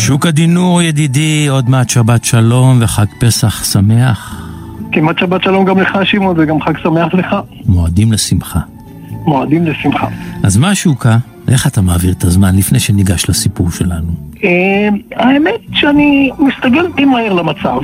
שוקה דינור ידידי, עוד מעט שבת שלום וחג פסח שמח. כמעט שבת שלום גם לך שמעון וגם חג שמח לך. מועדים לשמחה. מועדים לשמחה. אז מה שוקה? איך אתה מעביר את הזמן לפני שניגש לסיפור שלנו? האמת שאני מסתגל די מהר למצב.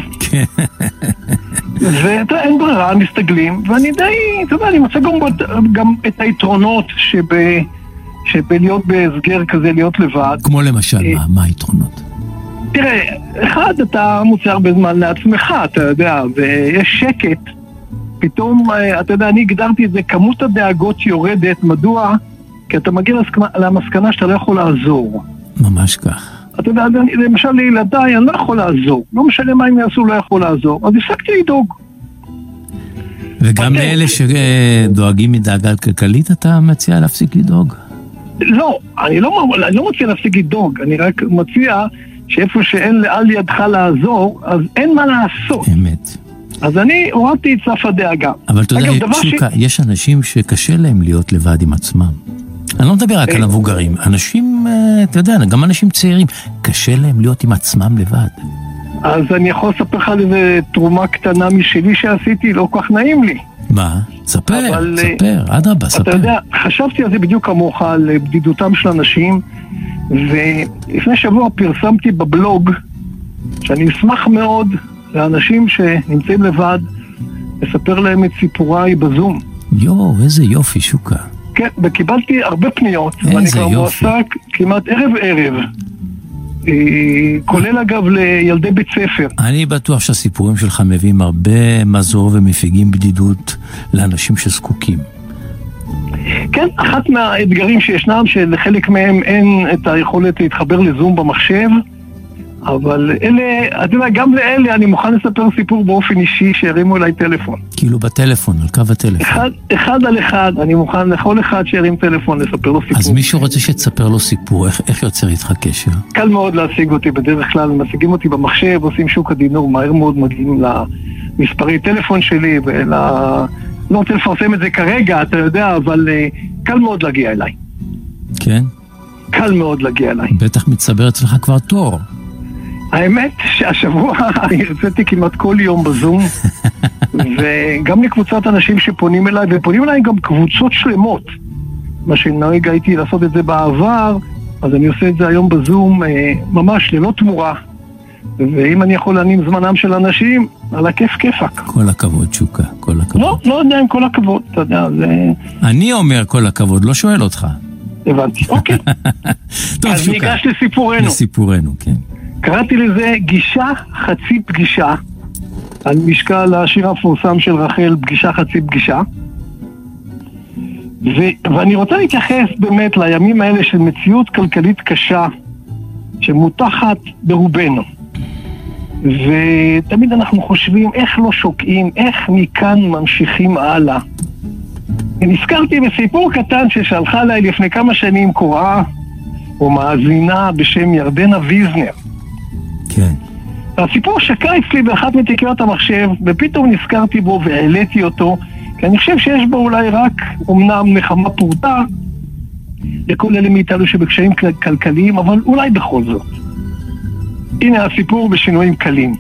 ואין ברירה, מסתגלים, ואני די, אתה יודע, אני מוצא גם את היתרונות שבלהיות בהסגר כזה, להיות לבד. כמו למשל, מה היתרונות? תראה, אחד, אתה מוצא הרבה זמן לעצמך, אתה יודע, ויש שקט. פתאום, אתה יודע, אני הגדרתי את זה, כמות הדאגות יורדת, מדוע? כי אתה מגיע למסקנה שאתה לא יכול לעזור. ממש כך. אתה יודע, למשל לילדיי, אני לא יכול לעזור. לא משנה מה הם יעשו, לא יכול לעזור. אז הפסקתי לדאוג. וגם לאלה שדואגים מדאגה כלכלית, אתה מציע להפסיק לדאוג? לא, אני לא מציע להפסיק לדאוג. אני רק מציע שאיפה שאין לאל ידך לעזור, אז אין מה לעשות. אמת. אז אני הורדתי את סף הדאגה. אבל אתה יודע, שוקה, יש אנשים שקשה להם להיות לבד עם עצמם. אני לא מדבר רק על המבוגרים. אנשים, אתה יודע, גם אנשים צעירים, קשה להם להיות עם עצמם לבד. אז אני יכול לספר לך על איזה תרומה קטנה משלי שעשיתי, לא כל כך נעים לי. מה? ספר, אדרבה, ספר. אתה יודע, חשבתי על זה בדיוק כמוך, על בדידותם של אנשים, ולפני שבוע פרסמתי בבלוג, שאני אשמח מאוד לאנשים שנמצאים לבד, לספר להם את סיפוריי בזום. איזה יופי, שוקה. כן, וקיבלתי הרבה פניות, ואני כבר מועסק כמעט ערב, כולל אגב לילדי בית ספר. אני בטוח שהסיפורים שלך מביאים הרבה מזור ומפיגים בדידות לאנשים שזקוקים. כן, אחת מהאתגרים שישנם, שלחלק מהם אין את היכולת להתחבר לזום במחשב, אבל אלה, אתה יודע, גם לאלה אני מוכן לספר סיפור באופן אישי שירימו אליי טלפון. כאילו בטלפון, על קו הטלפון. אחד על אחד, אני מוכן לכל אחד שירים טלפון לספר לו סיפור. אז מישהו רוצה שתספר לו סיפור, איך יוצר איתך קשר? קל מאוד להשיג אותי, בדרך כלל משיגים אותי במחשב, עושים שוקה דינור, מהר מאוד מגיעים למספרי טלפון שלי, לא רוצה לפרסם את זה כרגע, אתה יודע, אבל קל מאוד להגיע אליי. כן? קל מאוד להגיע אליי. בטח מצטבר אצלך כבר תור. האמת שהשבוע הרציתי כמעט כל יום בזום, וגם לקבוצת אנשים שפונים אליי, ופונים אליי גם קבוצות שלמות. מה שנהוג הייתי לעשות את זה בעבר, אז אני עושה את זה היום בזום ממש ללא תמורה. ואם אני יכול להנים זמנם של אנשים, על הכיף כיפק. כל הכבוד, שוקה, כל הכבוד. לא יודע אם כל הכבוד, אתה יודע, זה... אני אומר כל הכבוד, לא שואל אותך. הבנתי, אוקיי. טוב, אז שוקה. ניגש לסיפורנו. לסיפורנו, כן. קראתי לזה גישה חצי פגישה, על משקל השיר המפורסם של רחל, פגישה חצי פגישה. ואני רוצה להתייחס באמת לימים האלה של מציאות כלכלית קשה, שמותחת ברובנו. ותמיד אנחנו חושבים איך לא שוקעים, איך מכאן ממשיכים הלאה. ונזכרתי בסיפור קטן ששלחה אליי לפני כמה שנים קוראה, או מאזינה בשם ירדנה ויזנר. כן. הסיפור שקע אצלי באחת מתקיות המחשב, ופתאום נזכרתי בו והעליתי אותו, כי אני חושב שיש בו אולי רק אומנם נחמה פורטה, לכל אלה מאיתנו שבקשיים כלכליים, אבל אולי בכל זאת. הנה הסיפור בשינויים קלים.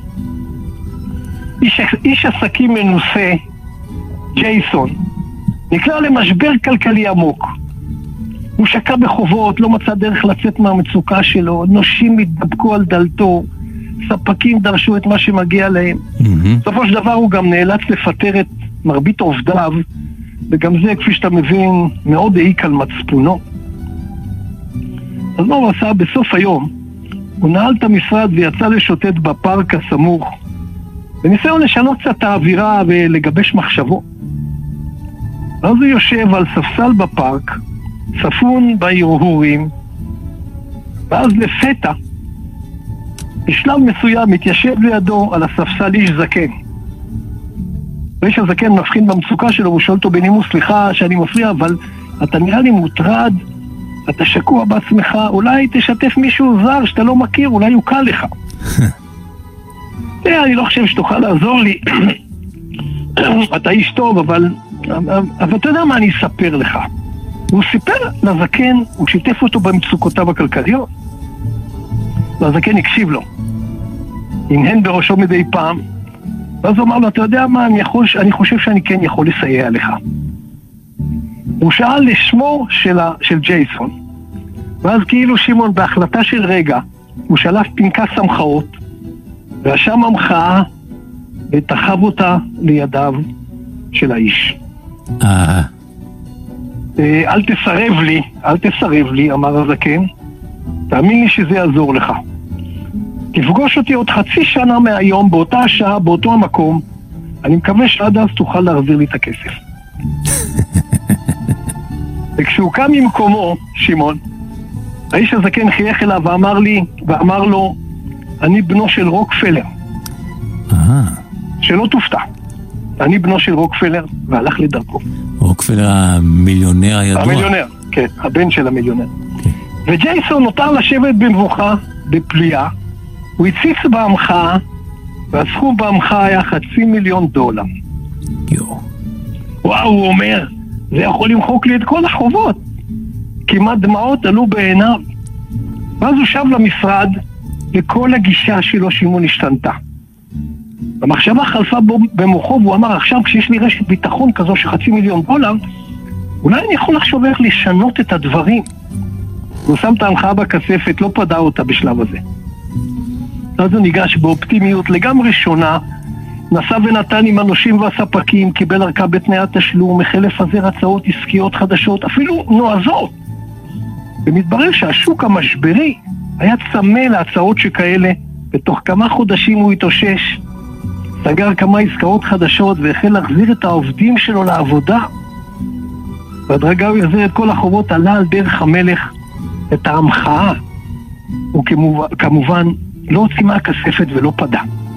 איש עסקים מנוסה, ג'ייסון, נקלע למשבר כלכלי עמוק. הוא שקע בחובות, לא מצא דרך לצאת מהמצוקה שלו, נושים התדפקו על דלתו, ספקים דרשו את מה שמגיע להם. בסופו של דבר הוא גם נאלץ לפטר את מרבית עובדיו, וגם זה, כפי שאתה מבין, מאוד העיק על מצפונו. אז מה הוא עשה? בסוף היום הוא נעל את המשרד ויצא לשוטט בפארק הסמוך, בניסיון לשנות קצת את האווירה ולגבש מחשבו. אז הוא יושב על ספסל בפארק, צפון בהרהורים, ואז לפתע, בשלב מסוים מתיישב לידו על הספסל איש זקן. ואיש הזקן מבחין במצוקה שלו, הוא שואל אותו בנימוס, סליחה שאני מפריע, אבל אתה נראה לי מוטרד, אתה שקוע בעצמך, אולי תשתף מישהו זר שאתה לא מכיר, אולי הוא קל לך. אני לא חושב שתוכל לעזור לי, אתה איש טוב, אבל אתה יודע מה אני אספר לך. הוא סיפר לזקן, הוא שיתף אותו במצוקותיו הכלכליות. והזקן הקשיב לו. הנהן בראשו מדי פעם, ואז הוא אמר לו, אתה יודע מה, אני חושב שאני כן יכול לסייע לך. הוא שאל לשמו של ג'ייסון, ואז כאילו שמעון בהחלטה של רגע, הוא שלף פנקס המחאות, רשם המחאה, ותחב אותה לידיו של האיש. אל תסרב לי, אמר הזקן, תאמין לי שזה יעזור לך. תפגוש אותי עוד 0.5 שנה מהיום, באותה השעה, באותו המקום, אני מקווה שעד אז תוכל להחזיר לי את הכסף. וכשהוא קם ממקומו, שמעון, האיש הזקן חייך אליו ואמר לו, אני בנו של רוקפלר. שלא תופתע. אני בנו של רוקפלר, והלך לדרכו. רוקפלר המיליונר הידוע. המיליונר, כן, הבן של המיליונר. וג'ייסון נותר לשבת במבוכה, בפליאה, הוא הציץ בהמחאה, והסכום בהמחאה היה $500,000. וואו, הוא אומר, זה יכול למחוק לי את כל החובות. כמעט דמעות עלו בעיניו. ואז הוא שב למשרד, וכל הגישה שלו שמעון השתנתה. המחשבה חלפה במוחו, והוא אמר, עכשיו כשיש לי רשת ביטחון כזו של $500,000, אולי אני יכול לחשוב איך לשנות את הדברים. הוא שם את ההמחאה בכספת, לא פדע אותה בשלב הזה. אז הוא ניגש באופטימיות לגמרי שונה, נסע ונתן עם הנושים והספקים, קיבל ערכה בתנאי התשלום, החל לפזר הצעות עסקיות חדשות, אפילו נועזות. ומתברר שהשוק המשברי היה צמא להצעות שכאלה, בתוך כמה חודשים הוא התאושש, סגר כמה עסקאות חדשות והחל להחזיר את העובדים שלו לעבודה. בהדרגה הוא החזיר את כל החובות, עלה על דרך המלך את ההמחאה. הוא כמובן לא הוציא מהכספת ולא פדע.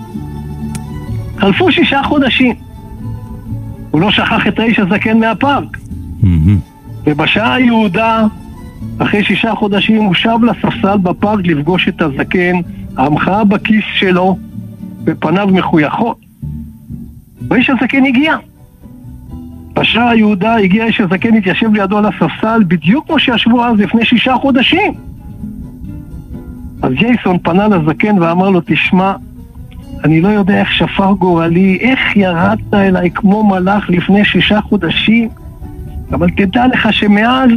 חלפו 6 חודשים. הוא לא שכח את האיש הזקן מהפארק. ובשעה היהודה, אחרי 6 חודשים, הוא שב לספסל בפארק לפגוש את הזקן, ההמחאה בכיס שלו, ופניו מחויכות. והאיש הזקן הגיע. בשעה היהודה הגיע האיש הזקן, התיישב לידו על הספסל, בדיוק כמו שישבו אז לפני 6 חודשים. אז ג'ייסון פנה לזקן ואמר לו, תשמע, אני לא יודע איך שפר גורלי, איך ירדת אליי כמו מלאך לפני 6 חודשים, אבל תדע לך שמאז,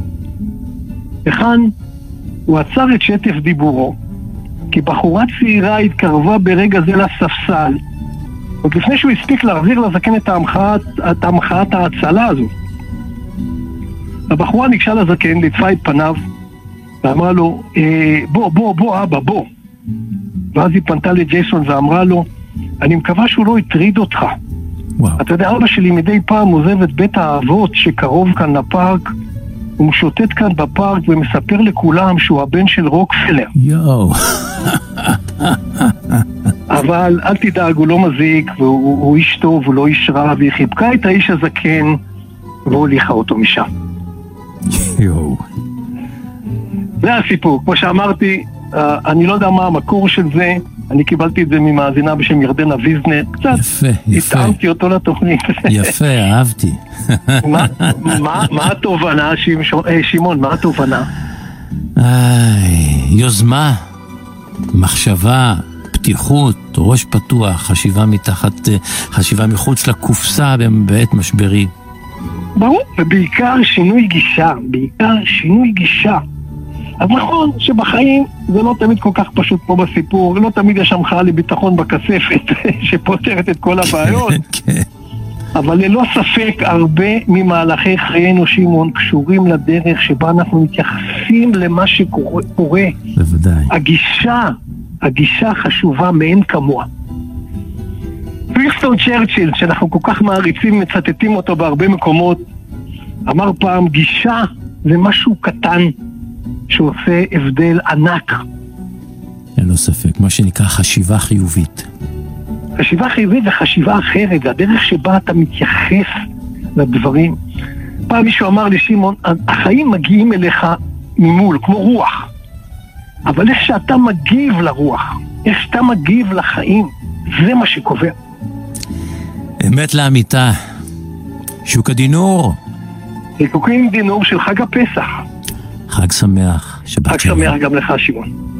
וכאן הוא עצר את שטף דיבורו, כי בחורה צעירה התקרבה ברגע זה לספסל, עוד לפני שהוא הספיק להחזיר לזקן את המחאת ההצלה הזו. הבחורה ניגשה לזקן, ליטפה את פניו, ואמרה לו, בוא אבא, בוא. ואז היא פנתה לג'ייסון ואמרה לו, אני מקווה שהוא לא יטריד אותך. אתה יודע, אבא שלי מדי פעם עוזב את בית האבות שקרוב כאן לפארק, הוא משוטט כאן בפארק ומספר לכולם שהוא הבן של רוקפלר. יואו. אבל אל תדאג, הוא לא מזיק, והוא איש טוב, הוא לא איש רע, והיא חיבקה את האיש הזקן והוליכה אותו משם. יואו. זה הסיפור. כמו שאמרתי, אני לא יודע מה המקור של זה, אני קיבלתי את זה ממאזינה בשם ירדנה ויזנר, קצת התאמתי אותו לתוכנית. יפה, אהבתי. מה התובנה, שמעון, מה התובנה? יוזמה, מחשבה, פתיחות, ראש פתוח, חשיבה מחוץ לקופסה בעת משברי. ברור, ובעיקר שינוי גישה. אז נכון שבחיים זה לא תמיד כל כך פשוט פה בסיפור, לא תמיד יש המחאה לביטחון בכספת שפותרת את כל הבעיות, אבל ללא ספק הרבה ממהלכי חיינו, שמעון, קשורים לדרך שבה אנחנו מתייחסים למה שקורה. בוודאי. הגישה חשובה מאין כמוה. וינסטון צ'רצ'יל, שאנחנו כל כך מעריצים, מצטטים אותו בהרבה מקומות, אמר פעם, גישה זה משהו קטן שעושה הבדל ענק. אין לו ספק, מה שנקרא חשיבה חיובית. חשיבה חיובית וחשיבה אחרת, זה הדרך שבה אתה מתייחס לדברים. פעם מישהו אמר לי, שמעון, החיים מגיעים אליך ממול, כמו רוח. אבל איך שאתה מגיב לרוח, איך שאתה מגיב לחיים, זה מה שקובע. אמת לאמיתה. שוק הדינור. שוק הדינור של חג הפסח. חג שמח. חג שמח גם לך, שמעון.